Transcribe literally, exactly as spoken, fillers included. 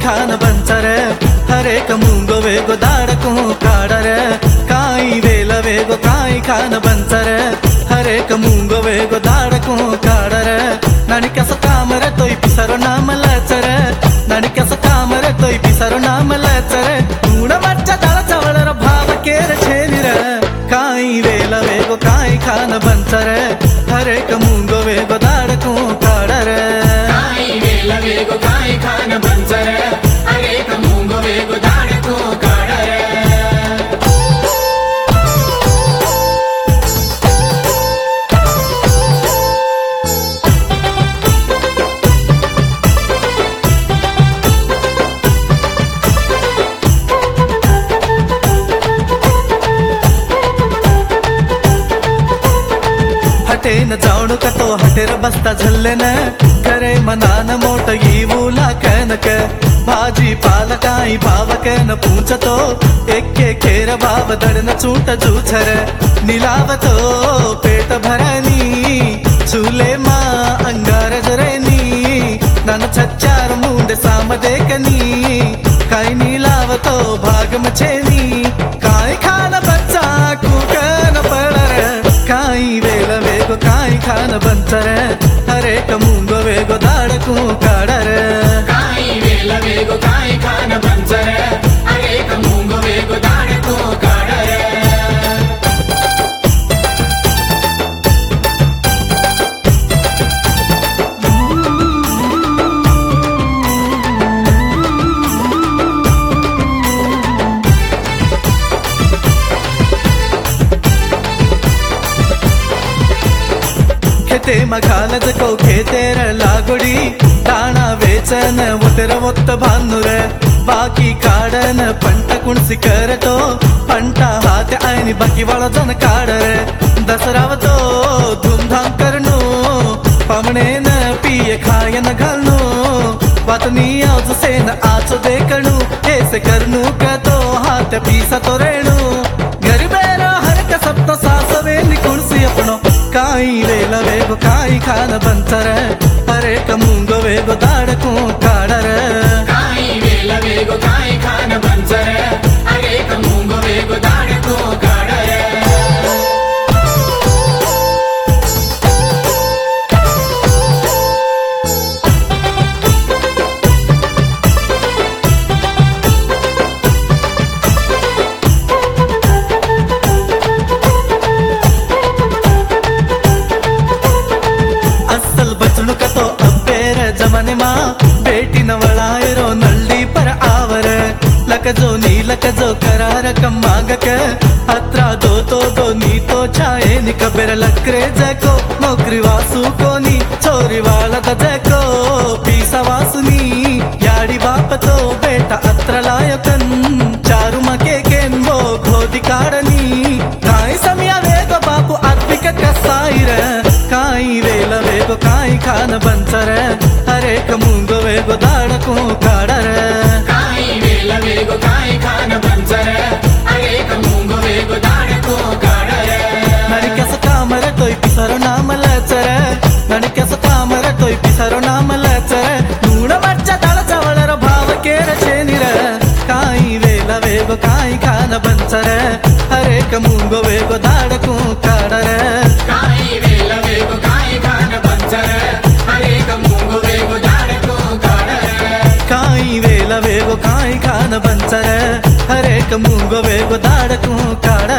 Khan buncher हरेक मूंगो वेगो दाड़को काड़र काई well वेगो काई खान बंचर हरेक मूंगो वेगो दाड़को काड़र ननी केस कामर तोय पिसरो नाम लचर ननी केस कामर तोय पिसरो नाम लचर ऊण मच्च दळ चवळर भाव केर छेनिर काई वेल वेगो काई खान बंचर हरेक मूंगो वेगो दाड़को काड़र काई वेल वेगो काई खान बंचर हरेक मूंगो वेगो दाड़को काड़र हटेन जाणू का तो हटेर बसता झल्लेन करे मनान मोट गीवूला कनक भाजी पालकाई भावकन पूछतो एक्के खेर भाव दड़न चूट जूछर नीलावतो पेट भरनी चूले मा अंगार जरेनी नन छच्चार मुंड साम देखनी काई नीलावतो भाग मछेनी काई खान बच्चा कुकन पड़र काई वेल वेगो काई खान बंचर हरेक मूंगो वेगो दाड़को काड़र काई वेल वेगो काई खान बंचर हरेक मूंगो वेगो दाड़को काड़र खेते मघालज को खेतेर लागुडी दाणा वेचन उतर ಒತ್ತ भानुर बाकी काडन पंट कुणसी करतो पंटा हात आयनी बाकी वळजन काडर दसरावतो धूमधाम करनो पामणेन पिये खायन घालनो वातनी आउज सेन आच देखणू हेसे करनू कतो हात पीसा तो रेणू गरीबेरा हरक सप्त सासवे निकुणसी अपनो काई वेल वेगो काई खान बंचर हरेक मूंगो वेगो दाड़को काड़र काई वेल वेगो काई खान बंचर हरेक मूंगो वेगो दाड़को काड़र जमने माँ बेटी नवलायरो नल्ली पर आवर लकजो नी लकजो करार कमागक अत्रा दो तो दो नी तो छाए निकबेर लकरे जको नौकरी वासु को नी चोरी वाला जको पीसा वासुनी याड़ी बाप तो बेटा अत्र लायकन चारु मके केन्वो घोदी काड़नी काई समिया वेगो बापू आत्मिक कसाइर काई वेल वेगो काई खान बंचर हरेक मूंगो वेगो दाड़को काड़र काई वेल वेगो काई खान बंचर हरेक मूंगो वेगो दाड़को काड़र ननी केस कामर तोय पिसरो नाम लचर ननी केस कामर तोय पिसरो नाम लचर नूण मच्च दळ चवळर भाव केर छेनिर काई वेल वेगो काई खान बंचर हरेक मूंगो वेगो दाड़को काड़र काई वेल वेगो काई खान बंचर हरेक मूंगो वेगो दाड़को काड़र काई वेल वेगो काई खान बंचर हरेक मूंगो वेगो दाड़को काड़र।